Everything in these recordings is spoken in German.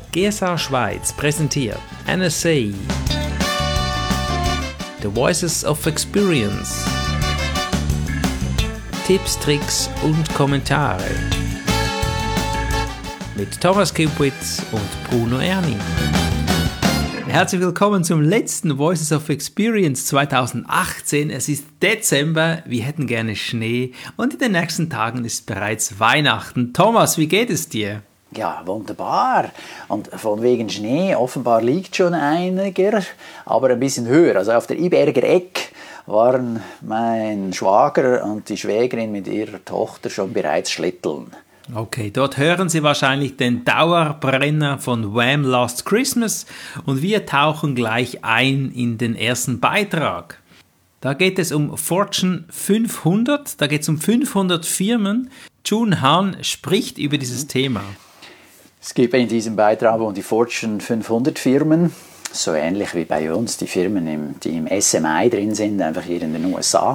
GSA Schweiz präsentiert NSA The Voices of Experience. Tipps, Tricks und Kommentare mit Thomas Kipwitz und Bruno Erni. Herzlich willkommen zum letzten Voices of Experience 2018. Es ist Dezember, wir hätten gerne Schnee und in den nächsten Tagen ist bereits Weihnachten. Thomas, wie geht es dir? Ja, wunderbar. Und von wegen Schnee, offenbar liegt schon einiger, aber ein bisschen höher. Also auf der Iberger Eck waren mein Schwager und die Schwägerin mit ihrer Tochter schon bereits schlitteln. Okay, dort hören Sie wahrscheinlich den Dauerbrenner von Wham! Last Christmas und wir tauchen gleich ein in den ersten Beitrag. Da geht es um Fortune 500, da geht es um 500 Firmen. Jun Han spricht über dieses Thema. Es geht in diesem Beitrag um die Fortune 500 Firmen, so ähnlich wie bei uns die Firmen, die im SMI drin sind, einfach hier in den USA.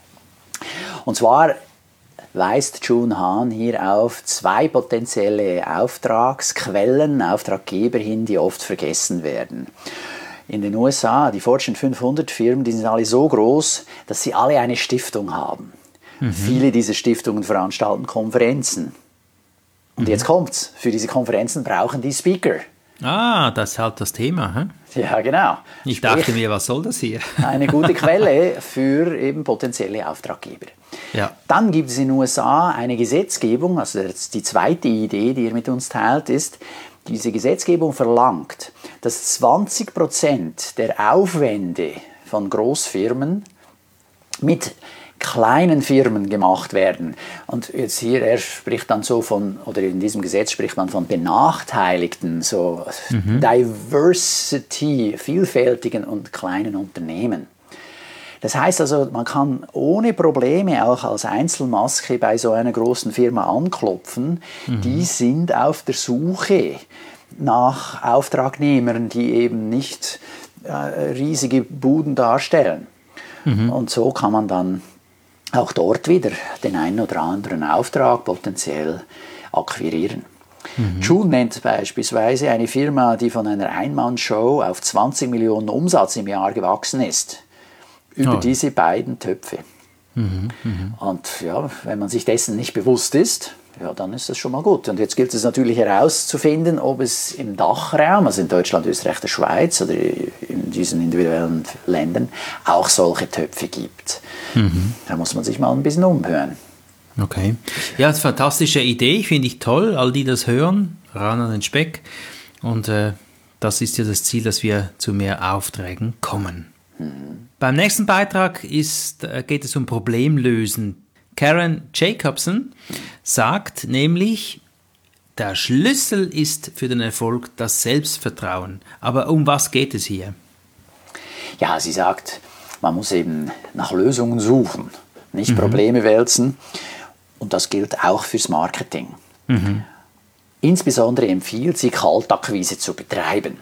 Und zwar weist Jun Han hier auf zwei potenzielle Auftragsquellen, Auftraggeber hin, die oft vergessen werden. In den USA, die Fortune 500 Firmen, die sind alle so groß, dass sie alle eine Stiftung haben. Viele dieser Stiftungen veranstalten Konferenzen. Und jetzt kommt's. Für diese Konferenzen brauchen die Speaker. Ah, das ist halt das Thema. Hm? Ja, genau. Ich dachte mir, was soll das hier? Eine gute Quelle für eben potenzielle Auftraggeber. Ja. Dann gibt es in den USA eine Gesetzgebung, also die zweite Idee, die ihr mit uns teilt, ist, diese Gesetzgebung verlangt, dass 20% der Aufwände von Großfirmen mit kleinen Firmen gemacht werden. Und jetzt hier, er spricht dann so von, oder in diesem Gesetz spricht man von benachteiligten, so Diversity, vielfältigen und kleinen Unternehmen. Das heißt also, man kann ohne Probleme auch als Einzelmaske bei so einer großen Firma anklopfen. Die sind auf der Suche nach Auftragnehmern, die eben nicht riesige Buden darstellen. Und so kann man dann auch dort wieder den einen oder anderen Auftrag potenziell akquirieren. Jun nennt beispielsweise eine Firma, die von einer Einmannshow auf 20 Millionen Umsatz im Jahr gewachsen ist. Über diese beiden Töpfe. Und ja, wenn man sich dessen nicht bewusst ist, ja, dann ist das schon mal gut. Und jetzt gilt es natürlich herauszufinden, ob es im Dachraum, also in Deutschland, Österreich, der Schweiz oder in diesen individuellen Ländern auch solche Töpfe gibt. Da muss man sich mal ein bisschen umhören. Okay. Ja, das ist eine fantastische Idee, finde ich toll. All die das hören, ran an den Speck. Und das ist ja das Ziel, dass wir zu mehr Aufträgen kommen. Beim nächsten Beitrag geht es um Problemlösen. Karen Jacobson sagt nämlich, der Schlüssel ist für den Erfolg das Selbstvertrauen. Aber um was geht es hier? Ja, sie sagt, man muss eben nach Lösungen suchen, nicht Probleme wälzen. Und das gilt auch fürs Marketing. Insbesondere empfiehlt sie, Kaltakquise zu betreiben.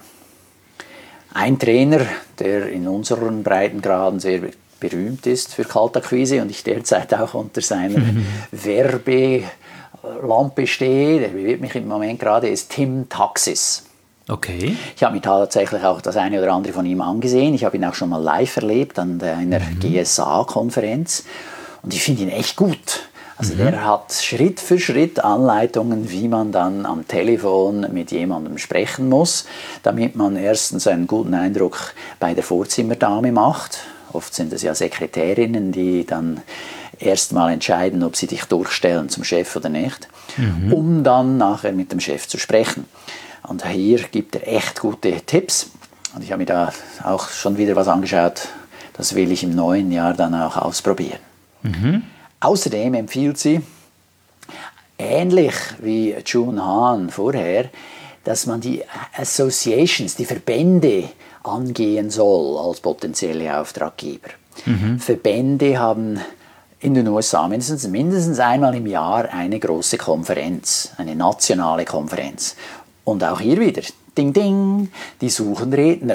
Ein Trainer, der in unseren Breitengraden sehr berühmt ist für Kaltakquise und ich derzeit auch unter seiner Werbelampe stehe, der bewirbt mich im Moment gerade, ist Tim Taxis. Okay. Ich habe mir tatsächlich auch das eine oder andere von ihm angesehen. Ich habe ihn auch schon mal live erlebt an einer GSA-Konferenz und ich finde ihn echt gut. Also der hat Schritt für Schritt Anleitungen, wie man dann am Telefon mit jemandem sprechen muss, damit man erstens einen guten Eindruck bei der Vorzimmerdame macht. Oft sind es ja Sekretärinnen, die dann erstmal entscheiden, ob sie dich durchstellen zum Chef oder nicht, um dann nachher mit dem Chef zu sprechen. Und hier gibt er echt gute Tipps. Und ich habe mir da auch schon wieder was angeschaut. Das will ich im neuen Jahr dann auch ausprobieren. Außerdem empfiehlt sie, ähnlich wie Jun Han vorher, dass man die Associations, die Verbände angehen soll als potenzielle Auftraggeber. Verbände haben in den USA mindestens einmal im Jahr eine große Konferenz, eine nationale Konferenz. Und auch hier wieder, ding ding, die suchen Redner.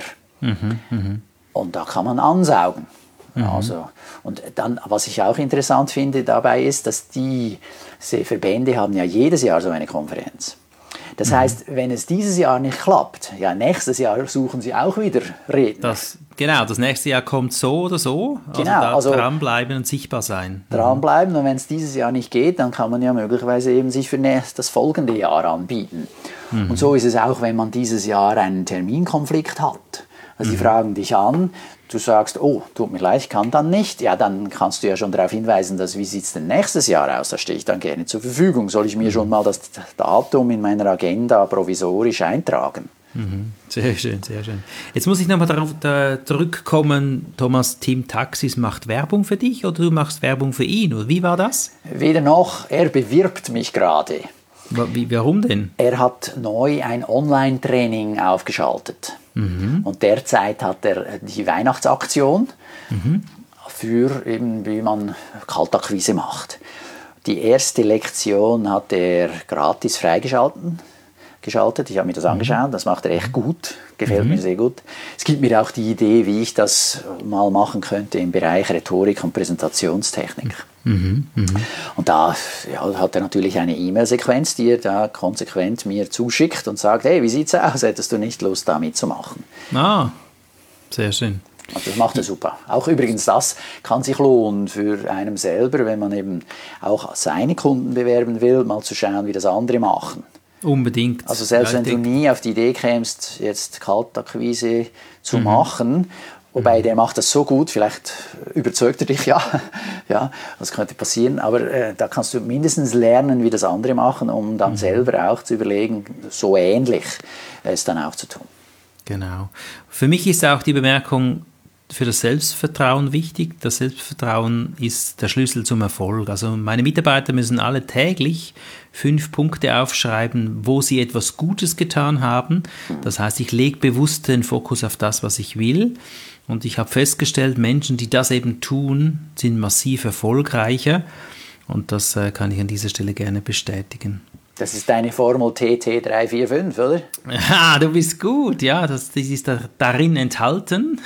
Und da kann man ansaugen. Also, und dann, was ich auch interessant finde dabei ist, dass diese Verbände haben ja jedes Jahr so eine Konferenz. Das heißt, wenn es dieses Jahr nicht klappt, ja, nächstes Jahr suchen Sie auch wieder Redner. Das nächste Jahr kommt so oder so. Also dranbleiben und sichtbar sein. Dranbleiben, und wenn es dieses Jahr nicht geht, dann kann man ja möglicherweise eben sich für das folgende Jahr anbieten. Und so ist es auch, wenn man dieses Jahr einen Terminkonflikt hat. Also die fragen dich an, du sagst, oh, tut mir leid, ich kann dann nicht. Ja, dann kannst du ja schon darauf hinweisen, wie sieht es denn nächstes Jahr aus? Da stehe ich dann gerne zur Verfügung. Soll ich mir schon mal das Datum in meiner Agenda provisorisch eintragen? Sehr schön, sehr schön. Jetzt muss ich nochmal darauf zurückkommen, Thomas, Team Taxis macht Werbung für dich oder du machst Werbung für ihn? Oder wie war das? Weder noch, er bewirbt mich gerade. Warum denn? Er hat neu ein Online-Training aufgeschaltet. Und derzeit hat er die Weihnachtsaktion für eben, wie man Kaltakquise macht. Die erste Lektion hat er gratis freigeschaltet. Ich habe mir das angeschaut, das macht er echt gut, gefällt mir sehr gut. Es gibt mir auch die Idee, wie ich das mal machen könnte im Bereich Rhetorik und Präsentationstechnik. Und da hat er natürlich eine E-Mail-Sequenz, die er da konsequent mir zuschickt und sagt, hey, wie sieht's aus, hättest du nicht Lust, da mitzumachen? Ah, sehr schön. Also das macht er super. Auch übrigens, das kann sich lohnen für einen selber, wenn man eben auch seine Kunden bewerben will, mal zu schauen, wie das andere machen. Unbedingt. Also selbst wenn du nie auf die Idee kämst, jetzt Kaltakquise zu machen, wobei der macht das so gut, vielleicht überzeugt er dich ja, das könnte passieren, aber da kannst du mindestens lernen, wie das andere machen, um dann selber auch zu überlegen, so ähnlich es dann auch zu tun. Genau. Für mich ist auch die Bemerkung für das Selbstvertrauen wichtig. Das Selbstvertrauen ist der Schlüssel zum Erfolg. Also meine Mitarbeiter müssen alle täglich 5 Punkte aufschreiben, wo sie etwas Gutes getan haben. Das heißt, ich lege bewusst den Fokus auf das, was ich will. Und ich habe festgestellt, Menschen, die das eben tun, sind massiv erfolgreicher. Und das kann ich an dieser Stelle gerne bestätigen. Das ist deine Formel TT345, oder? Ja, du bist gut, ja, das ist darin enthalten.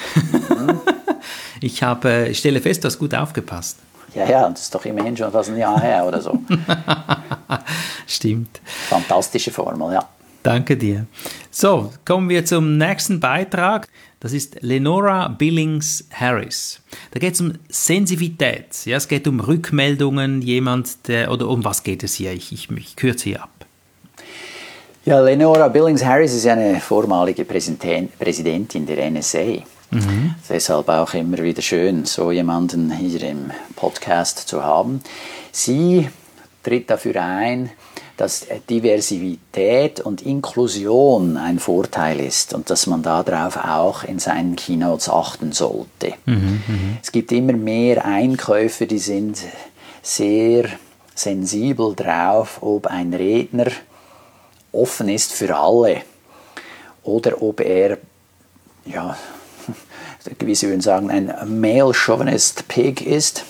Ich stelle fest, du hast gut aufgepasst. Ja, das ist doch immerhin schon fast ein Jahr her oder so. Stimmt. Fantastische Formel, ja. Danke dir. So, kommen wir zum nächsten Beitrag. Das ist Lenora Billings-Harris. Da geht es um Sensitivität. Ja, es geht um Rückmeldungen, oder um was geht es hier? Ich kürze hier ab. Ja, Lenora Billings-Harris ist ja eine vormalige Präsidentin der NSA. Deshalb auch immer wieder schön, so jemanden hier im Podcast zu haben. Sie tritt dafür ein, dass Diversität und Inklusion ein Vorteil ist und dass man darauf auch in seinen Keynotes achten sollte. Es gibt immer mehr Einkäufer, die sind sehr sensibel drauf, ob ein Redner offen ist für alle oder ob er, ja, gewisse würden sagen, ein Male Chauvinist Pig ist.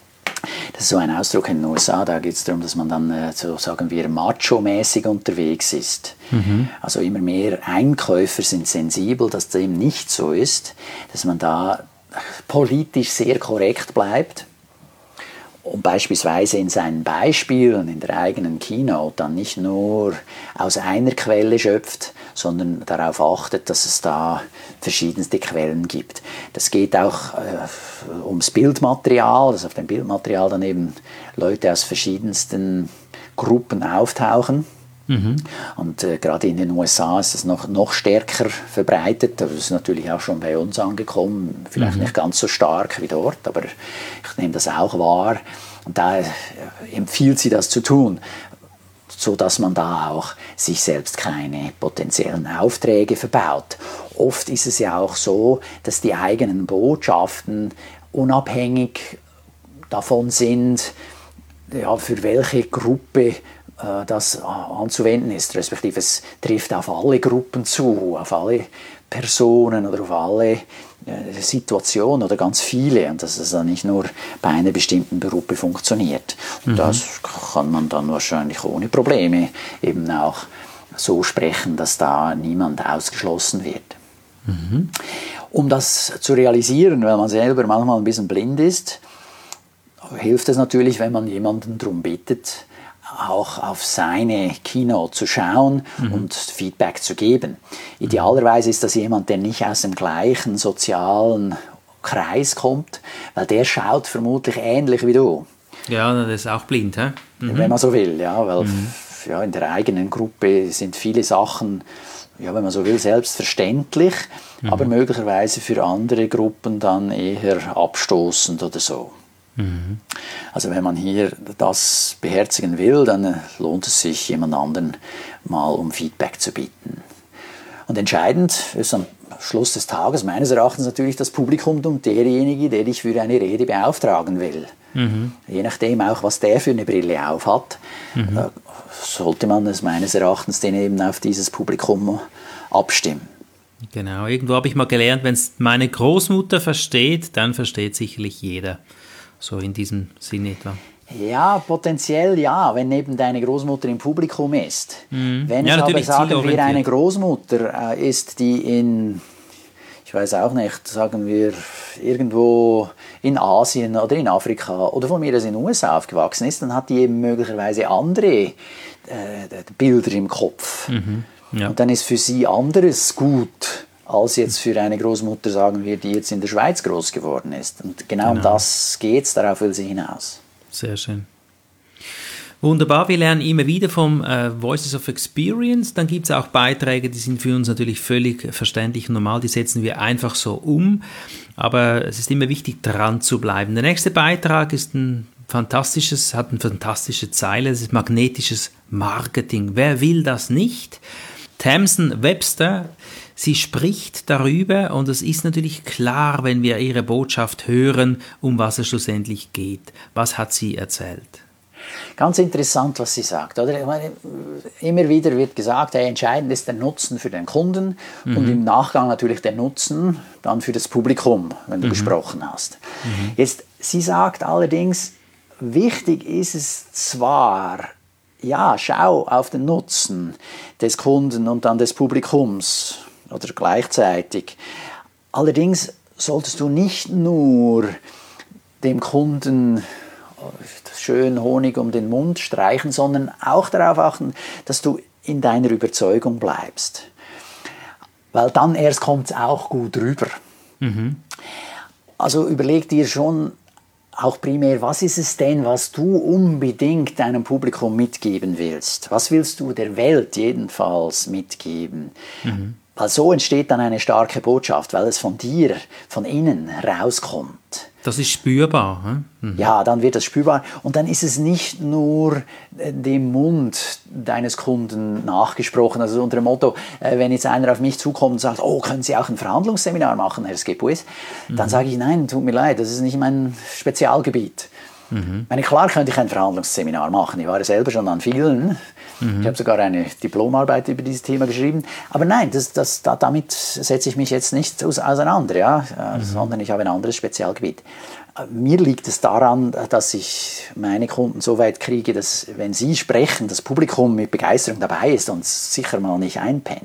Das ist so ein Ausdruck in den USA, da geht es darum, dass man dann, so sagen wir, macho-mäßig unterwegs ist. Also immer mehr Einkäufer sind sensibel, dass dem nicht so ist, dass man da politisch sehr korrekt bleibt und beispielsweise in seinen Beispielen in der eigenen Keynote dann nicht nur aus einer Quelle schöpft, sondern darauf achtet, dass es da verschiedenste Quellen gibt. Das geht auch ums Bildmaterial, dass auf dem Bildmaterial dann eben Leute aus verschiedensten Gruppen auftauchen. Und gerade in den USA ist das noch stärker verbreitet. Das ist natürlich auch schon bei uns angekommen. Vielleicht nicht ganz so stark wie dort, aber ich nehme das auch wahr. Und da empfiehlt sie das zu tun, sodass man da auch sich selbst keine potenziellen Aufträge verbaut. Oft ist es ja auch so, dass die eigenen Botschaften unabhängig davon sind, ja, für welche Gruppe das anzuwenden ist, respektive es trifft auf alle Gruppen zu, auf alle Personen oder auf alle Situationen oder ganz viele, und dass es dann nicht nur bei einer bestimmten Gruppe funktioniert. Und das kann man dann wahrscheinlich ohne Probleme eben auch so sprechen, dass da niemand ausgeschlossen wird. Um das zu realisieren, weil man selber manchmal ein bisschen blind ist, hilft es natürlich, wenn man jemanden darum bittet, auch auf seine Keynote zu schauen und Feedback zu geben. Idealerweise ist das jemand, der nicht aus dem gleichen sozialen Kreis kommt, weil der schaut vermutlich ähnlich wie du. Ja, der ist auch blind, hä? Wenn man so will, ja, weil ja, in der eigenen Gruppe sind viele Sachen, ja, wenn man so will, selbstverständlich, aber möglicherweise für andere Gruppen dann eher abstoßend oder so. Also wenn man hier das beherzigen will, dann lohnt es sich, jemand anderen mal um Feedback zu bitten. Und entscheidend ist am Schluss des Tages meines Erachtens natürlich das Publikum und derjenige, der dich für eine Rede beauftragen will. Je nachdem auch, was der für eine Brille auf hat, sollte man es meines Erachtens den eben auf dieses Publikum abstimmen. Genau, irgendwo habe ich mal gelernt, wenn es meine Großmutter versteht, dann versteht sicherlich jeder. So in diesem Sinne etwa. Ja, potenziell ja, wenn neben deine Großmutter im Publikum ist. Wenn ja, es aber, sagen wir, eine zielorientiert. Großmutter ist, die in, ich weiß auch nicht, sagen wir, irgendwo in Asien oder in Afrika oder von mir aus in den USA aufgewachsen ist, dann hat die eben möglicherweise andere Bilder im Kopf. Ja. Und dann ist für sie anderes gut, als jetzt für eine Großmutter, sagen wir, die jetzt in der Schweiz groß geworden ist. Und genau um das geht es, darauf will sie hinaus. Sehr schön. Wunderbar, wir lernen immer wieder vom Voices of Experience. Dann gibt es auch Beiträge, die sind für uns natürlich völlig verständlich und normal, die setzen wir einfach so um. Aber es ist immer wichtig, dran zu bleiben. Der nächste Beitrag ist hat eine fantastische Zeile, das ist magnetisches Marketing. Wer will das nicht? Tamsen Webster, sie spricht darüber und es ist natürlich klar, wenn wir ihre Botschaft hören, um was es schlussendlich geht. Was hat sie erzählt? Ganz interessant, was sie sagt. Oder? Ich meine, immer wieder wird gesagt, entscheidend ist der Nutzen für den Kunden und im Nachgang natürlich der Nutzen dann für das Publikum, wenn du gesprochen hast. Jetzt, sie sagt allerdings, wichtig ist es zwar, ja, schau auf den Nutzen des Kunden und dann des Publikums oder gleichzeitig. Allerdings solltest du nicht nur dem Kunden schön Honig um den Mund streichen, sondern auch darauf achten, dass du in deiner Überzeugung bleibst. Weil dann erst kommt es auch gut rüber. Also überleg dir schon auch primär, was ist es denn, was du unbedingt deinem Publikum mitgeben willst? Was willst du der Welt jedenfalls mitgeben? Weil so entsteht dann eine starke Botschaft, weil es von dir, von innen rauskommt. Das ist spürbar. Ja, dann wird das spürbar. Und dann ist es nicht nur dem Mund deines Kunden nachgesprochen. Also unter dem Motto, wenn jetzt einer auf mich zukommt und sagt, oh, können Sie auch ein Verhandlungsseminar machen, Herr Skepuis? Dann sage ich, nein, tut mir leid, das ist nicht mein Spezialgebiet. Meine, klar könnte ich ein Verhandlungsseminar machen. Ich war selber schon an vielen. Ich habe sogar eine Diplomarbeit über dieses Thema geschrieben. Aber nein, damit setze ich mich jetzt nicht auseinander, ja? Sondern ich habe ein anderes Spezialgebiet. Mir liegt es daran, dass ich meine Kunden so weit kriege, dass, wenn sie sprechen, das Publikum mit Begeisterung dabei ist und sicher mal nicht einpennt.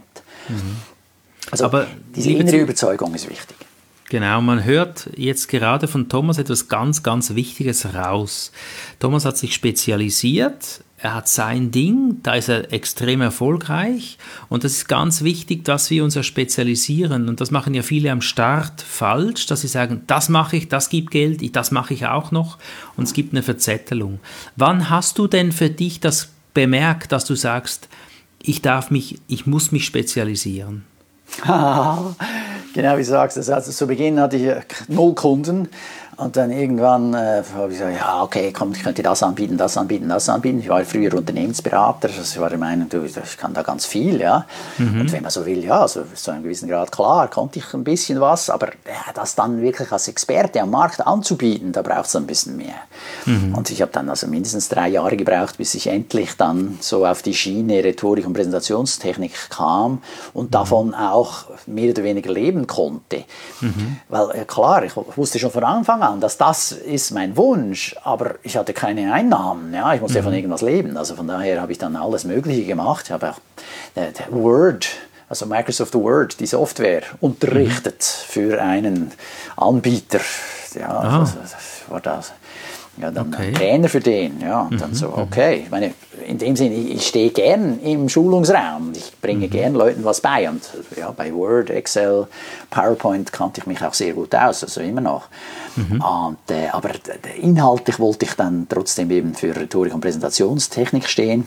Also aber diese innere Überzeugung ist wichtig. Genau, man hört jetzt gerade von Thomas etwas ganz, ganz Wichtiges raus. Thomas hat sich spezialisiert, er hat sein Ding, da ist er extrem erfolgreich und das ist ganz wichtig, dass wir uns ja spezialisieren und das machen ja viele am Start falsch, dass sie sagen, das mache ich, das gibt Geld, das mache ich auch noch und es gibt eine Verzettelung. Wann hast du denn für dich das bemerkt, dass du sagst, ich muss mich spezialisieren? Genau wie du sagst, also zu Beginn hatte ich 0 Kunden und dann irgendwann habe ich gesagt, ja okay, komm, ich könnte das anbieten, das anbieten, das anbieten. Ich war früher Unternehmensberater, also ich war der Meinung, ich kann da ganz viel, ja. Und wenn man so will, ja, also zu einem gewissen Grad, klar, konnte ich ein bisschen was, aber ja, das dann wirklich als Experte am Markt anzubieten, da braucht es ein bisschen mehr. Und ich habe dann also mindestens 3 Jahre gebraucht, bis ich endlich dann so auf die Schiene Rhetorik und Präsentationstechnik kam und davon auch mehr oder weniger leben konnte. Weil klar, ich wusste schon von Anfang an, dass das ist mein Wunsch, aber ich hatte keine Einnahmen, ja, ich musste von irgendwas leben. Also von daher habe ich dann alles Mögliche gemacht. Ich habe auch Word, also Microsoft Word, die Software, unterrichtet für einen Anbieter. Ja, also, war das. Ja, dann Trainer für den, ja, und dann so, okay. Ich meine, in dem Sinne, ich stehe gern im Schulungsraum. Ich bringe gern Leuten was bei. Und ja, bei Word, Excel, PowerPoint kannte ich mich auch sehr gut aus, also immer noch. Und, aber inhaltlich wollte ich dann trotzdem eben für Rhetorik und Präsentationstechnik stehen.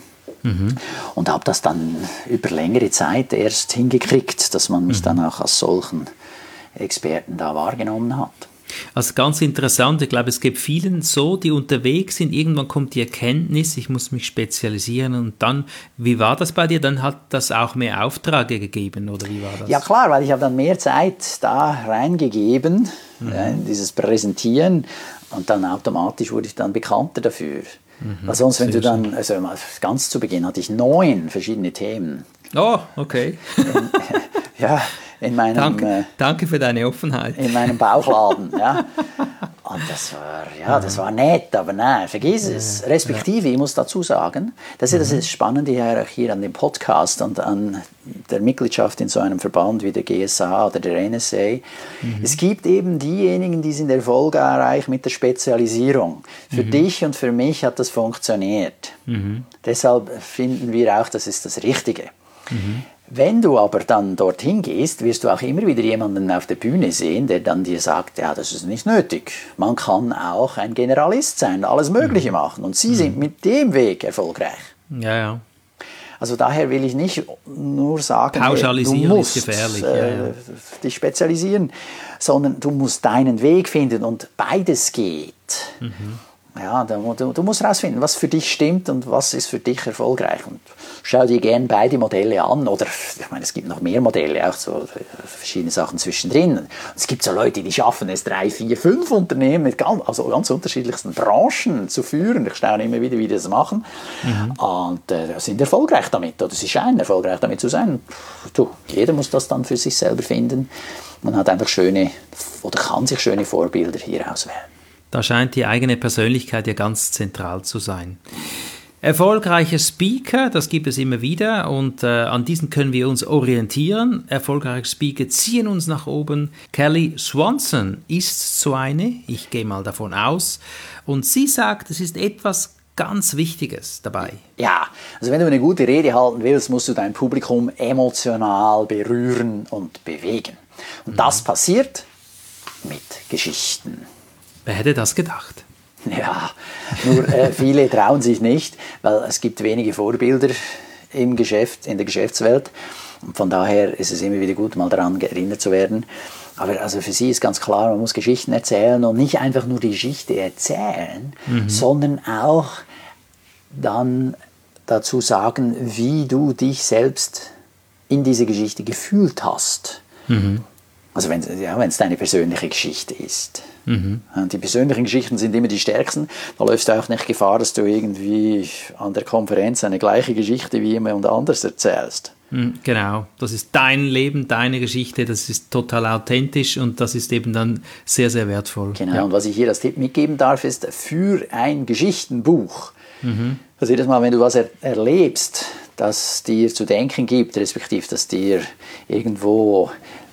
Und habe das dann über längere Zeit erst hingekriegt, dass man mich dann auch als solchen Experten da wahrgenommen hat. Also ganz interessant, ich glaube, es gibt vielen so, die unterwegs sind, irgendwann kommt die Erkenntnis, ich muss mich spezialisieren und dann, wie war das bei dir? Dann hat das auch mehr Aufträge gegeben, oder wie war das? Ja klar, weil ich habe dann mehr Zeit da reingegeben, in dieses Präsentieren und dann automatisch wurde ich dann bekannter dafür. Weil sonst, wenn du dann, also ganz zu Beginn hatte ich 9 verschiedene Themen. Oh, okay. Ja, in meinem... Danke für deine Offenheit. In meinem Bauchladen, ja. Und das war nett, aber nein, vergiss es. Respektive, ich muss dazu sagen, das ist das Spannende hier an dem Podcast und an der Mitgliedschaft in so einem Verband wie der GSA oder der NSA. Es gibt eben diejenigen, die sind erfolgreich mit der Spezialisierung. Für dich und für mich hat das funktioniert. Deshalb finden wir auch, das ist das Richtige. Wenn du aber dann dorthin gehst, wirst du auch immer wieder jemanden auf der Bühne sehen, der dann dir sagt, ja, das ist nicht nötig. Man kann auch ein Generalist sein, alles Mögliche machen. Und sie sind mit dem Weg erfolgreich. Ja, ja. Also daher will ich nicht nur sagen, pauschalisieren du musst ist gefährlich. dich spezialisieren, sondern du musst deinen Weg finden und beides geht. Ja, du musst herausfinden, was für dich stimmt und was ist für dich erfolgreich. Und schau dir gerne beide Modelle an. Oder, ich meine, es gibt noch mehr Modelle, auch so verschiedene Sachen zwischendrin. Und es gibt so Leute, die schaffen es, 3, 4, 5 Unternehmen mit ganz unterschiedlichsten Branchen zu führen. Ich staune immer wieder, wie die das machen. Und sind erfolgreich damit. Oder sie scheinen erfolgreich damit zu sein. Du, jeder muss das dann für sich selber finden. Man hat einfach kann sich schöne Vorbilder hier auswählen. Da scheint die eigene Persönlichkeit ja ganz zentral zu sein. Erfolgreiche Speaker, das gibt es immer wieder und an diesen können wir uns orientieren. Erfolgreiche Speaker ziehen uns nach oben. Kelly Swanson ist so eine, ich gehe mal davon aus. Und sie sagt, es ist etwas ganz Wichtiges dabei. Ja, also wenn du eine gute Rede halten willst, musst du dein Publikum emotional berühren und bewegen. Und das passiert mit Geschichten. Wer hätte das gedacht? Ja, nur viele trauen sich nicht, weil es gibt wenige Vorbilder im Geschäft, in der Geschäftswelt. Und von daher ist es immer wieder gut, mal daran erinnert zu werden. Aber also für sie ist ganz klar, man muss Geschichten erzählen und nicht einfach nur die Geschichte erzählen, sondern auch dann dazu sagen, wie du dich selbst in diese Geschichte gefühlt hast. Also wenn es deine persönliche Geschichte ist. Und die persönlichen Geschichten sind immer die stärksten. Da läufst du auch nicht Gefahr, dass du irgendwie an der Konferenz eine gleiche Geschichte wie jemand anders erzählst. Genau, das ist dein Leben, deine Geschichte, das ist total authentisch und das ist eben dann sehr, sehr wertvoll. Genau, ja. Und was ich hier als Tipp mitgeben darf, ist für ein Geschichtenbuch. Also jedes Mal, wenn du was erlebst, das dir zu denken gibt, respektive das dir irgendwo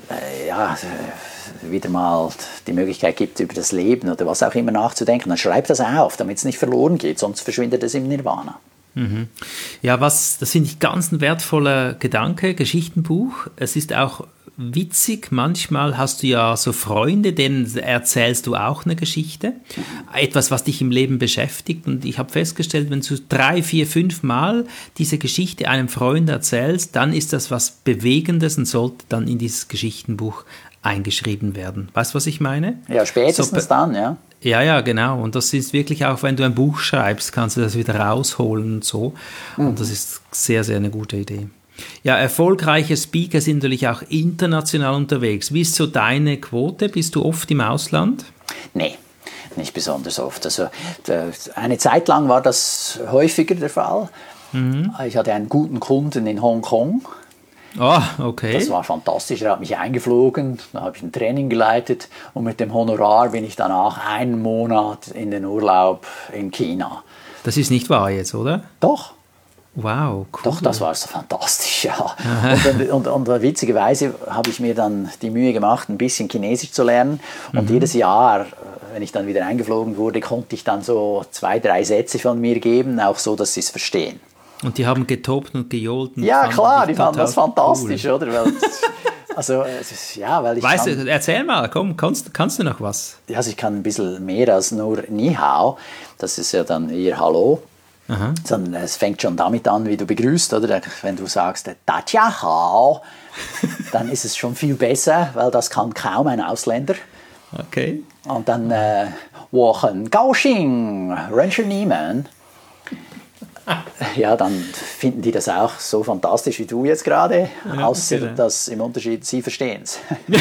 wieder mal die Möglichkeit gibt, über das Leben oder was auch immer nachzudenken, dann schreib das auf, damit es nicht verloren geht, sonst verschwindet es im Nirvana. Ja, das finde ich ganz ein wertvoller Gedanke, Geschichtenbuch. Es ist auch witzig, manchmal hast du ja so Freunde, denen erzählst du auch eine Geschichte, etwas, was dich im Leben beschäftigt und ich habe festgestellt, wenn du 3, 4, 5 Mal diese Geschichte einem Freund erzählst, dann ist das was Bewegendes und sollte dann in dieses Geschichtenbuch eingeschrieben werden. Weißt du, was ich meine? Ja, spätestens dann, ja. Ja, genau. Und das ist wirklich auch, wenn du ein Buch schreibst, kannst du das wieder rausholen und so. Und das ist sehr, sehr eine gute Idee. Ja, erfolgreiche Speaker sind natürlich auch international unterwegs. Wie ist so deine Quote? Bist du oft im Ausland? Nee, nicht besonders oft. Also eine Zeit lang war das häufiger der Fall. Ich hatte einen guten Kunden in Hongkong. Okay. Das war fantastisch. Er hat mich eingeflogen, da habe ich ein Training geleitet und mit dem Honorar bin ich danach einen Monat in den Urlaub in China. Das ist nicht wahr jetzt, oder? Doch. Wow, cool. Doch, das war so fantastisch, ja. Und witzigerweise habe ich mir dann die Mühe gemacht, ein bisschen Chinesisch zu lernen. Und jedes Jahr, wenn ich dann wieder eingeflogen wurde, konnte ich dann so 2, 3 Sätze von mir geben, auch so, dass sie es verstehen. Und die haben getobt und gejohlt. Und ja, klar, die fanden das fantastisch, cool. oder? Weil, also, ja, weil ich weißt du, erzähl mal, komm, kannst du noch was? Ja, also ich kann ein bisschen mehr als nur Ni Hao. Das ist ja dann eher Hallo. Sondern es fängt schon damit an, wie du begrüßt, oder? Wenn du sagst, Da Jia Hao, dann ist es schon viel besser, weil das kann kaum ein Ausländer. Okay. Und dann, 我很高兴认识你们. Ja, dann finden die das auch so fantastisch wie du jetzt gerade, außer dass im Unterschied sie verstehen es.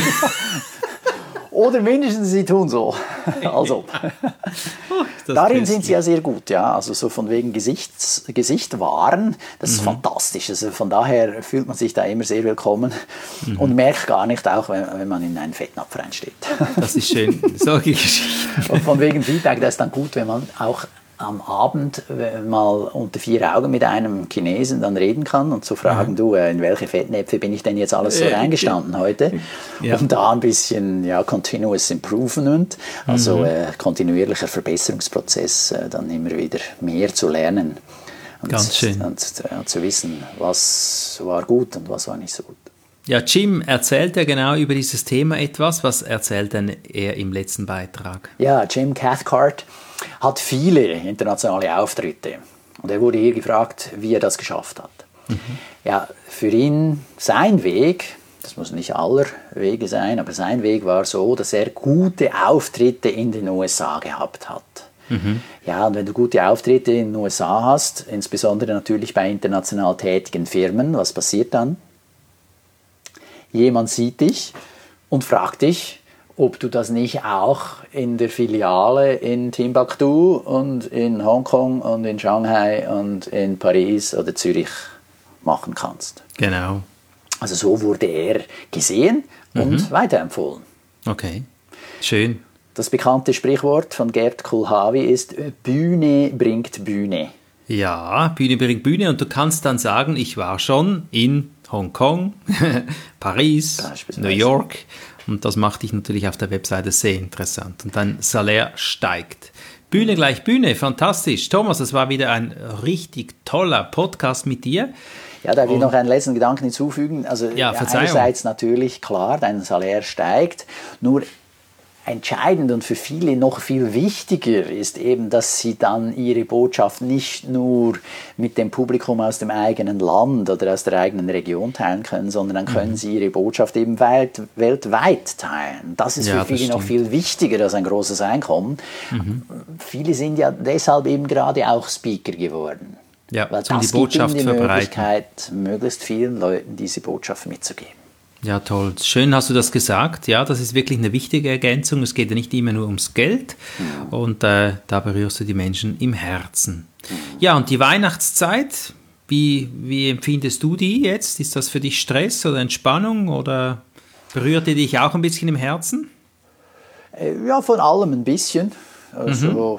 Oder mindestens sie tun so. Also, darin sind sie ja sehr gut, ja. Also so von wegen Gesicht wahren, das ist fantastisch. Also von daher fühlt man sich da immer sehr willkommen und merkt gar nicht, auch wenn man in einen Fettnapf reinsteht. Das ist schön, solche Geschichten. Und von wegen Feedback, das ist dann gut, wenn man auch am Abend mal unter 4 Augen mit einem Chinesen dann reden kann und zu fragen, du, in welche Fettnäpfe bin ich denn jetzt alles so reingestanden heute? Ja. Und da ein bisschen Continuous Improvement, also kontinuierlicher Verbesserungsprozess, dann immer wieder mehr zu lernen. Und, ganz schön. Und zu wissen, was war gut und was war nicht so gut. Ja, Jim erzählt ja genau über dieses Thema etwas. Was erzählt denn er im letzten Beitrag? Ja, Jim Cathcart hat viele internationale Auftritte. Und er wurde hier gefragt, wie er das geschafft hat. Ja, für ihn, sein Weg, das muss nicht aller Wege sein, aber sein Weg war so, dass er gute Auftritte in den USA gehabt hat. Ja, und wenn du gute Auftritte in den USA hast, insbesondere natürlich bei international tätigen Firmen, was passiert dann? Jemand sieht dich und fragt dich, ob du das nicht auch in der Filiale in Timbuktu und in Hongkong und in Shanghai und in Paris oder Zürich machen kannst. Genau. Also so wurde er gesehen und weiterempfohlen. Okay, schön. Das bekannte Sprichwort von Gerd Kulhavi ist, Bühne bringt Bühne. Ja, Bühne bringt Bühne und du kannst dann sagen, ich war schon in Hongkong, Paris, New York und das macht dich natürlich auf der Webseite sehr interessant und dein Salär steigt. Bühne gleich Bühne, fantastisch. Thomas, das war wieder ein richtig toller Podcast mit dir. Ja, da will ich noch einen letzten Gedanken hinzufügen. Also einerseits natürlich, klar, dein Salär steigt, nur entscheidend und für viele noch viel wichtiger ist eben, dass sie dann ihre Botschaft nicht nur mit dem Publikum aus dem eigenen Land oder aus der eigenen Region teilen können, sondern dann können sie ihre Botschaft eben weltweit teilen. Das ist für viele noch viel wichtiger als ein großes Einkommen. Viele sind ja deshalb eben gerade auch Speaker geworden. Ja, weil um das die Botschaft gibt ihnen die verbreiten. Möglichkeit, möglichst vielen Leuten diese Botschaft mitzugeben. Ja, toll. Schön hast du das gesagt. Ja, das ist wirklich eine wichtige Ergänzung. Es geht ja nicht immer nur ums Geld und da berührst du die Menschen im Herzen. Ja, und die Weihnachtszeit, wie empfindest du die jetzt? Ist das für dich Stress oder Entspannung oder berührt die dich auch ein bisschen im Herzen? Ja, von allem ein bisschen. Also,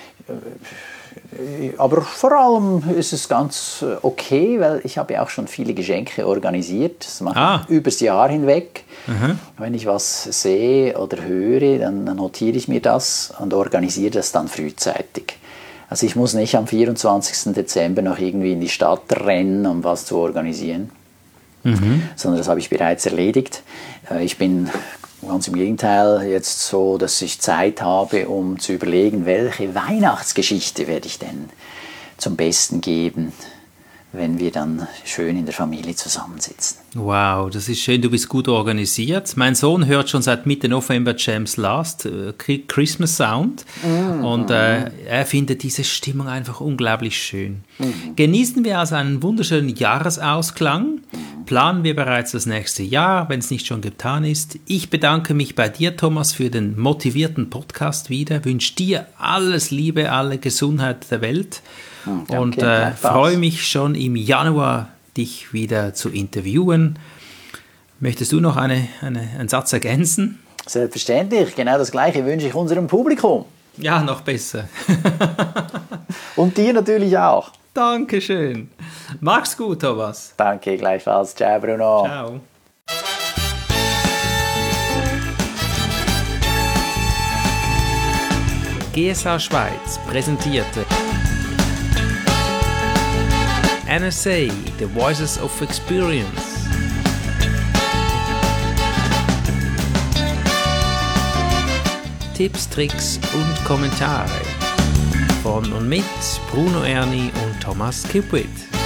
aber vor allem ist es ganz okay, weil ich habe ja auch schon viele Geschenke organisiert. Das mache ich übers Jahr hinweg. Wenn ich was sehe oder höre, dann notiere ich mir das und organisiere das dann frühzeitig. Also ich muss nicht am 24. Dezember noch irgendwie in die Stadt rennen, um was zu organisieren, sondern das habe ich bereits erledigt. Ich bin ganz im Gegenteil jetzt so, dass ich Zeit habe, um zu überlegen, welche Weihnachtsgeschichte werde ich denn zum Besten geben, wenn wir dann schön in der Familie zusammensitzen. Wow, das ist schön, du bist gut organisiert. Mein Sohn hört schon seit Mitte November James Last, Christmas Sound, und er findet diese Stimmung einfach unglaublich schön. Genießen wir also einen wunderschönen Jahresausklang, planen wir bereits das nächste Jahr, wenn es nicht schon getan ist. Ich bedanke mich bei dir, Thomas, für den motivierten Podcast wieder, wünsche dir alles Liebe, alle Gesundheit der Welt. Und freue mich schon im Januar, dich wieder zu interviewen. Möchtest du noch einen Satz ergänzen? Selbstverständlich, genau das Gleiche wünsche ich unserem Publikum. Ja, noch besser. Und dir natürlich auch. Dankeschön. Mach's gut, Thomas. Danke, gleichfalls. Ciao, Bruno. Ciao. GSA Schweiz präsentierte NSA, The Voices of Experience. Tipps, Tricks und Kommentare von und mit Bruno Erni und Thomas Kipwith.